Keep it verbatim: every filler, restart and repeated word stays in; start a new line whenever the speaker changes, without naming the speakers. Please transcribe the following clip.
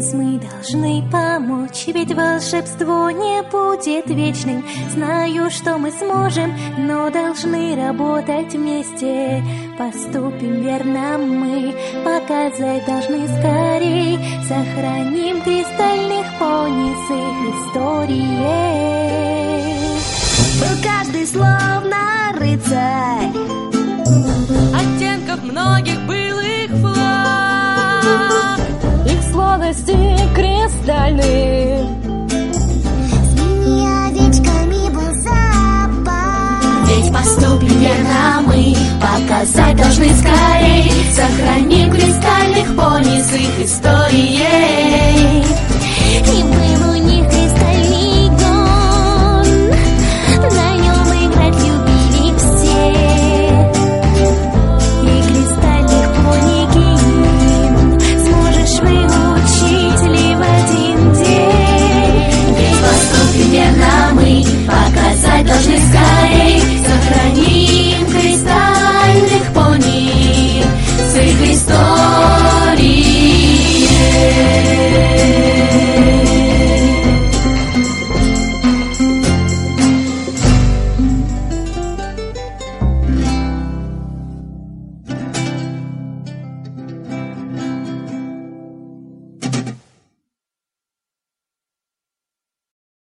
Союз мы должны помочь, ведь волшебство не будет вечным. Знаю, что мы сможем, но должны работать вместе. Поступим верно мы, показать должны скорей. Сохраним кристальных пони с их историей.
Был каждый словно рыцарь,
оттенков многих был их флаг,
их сладости кристальные.
с мини-овечками был запах.
Ведь поступим верно мы, показать должны скорей. Сохраним кристальных пони с их историей.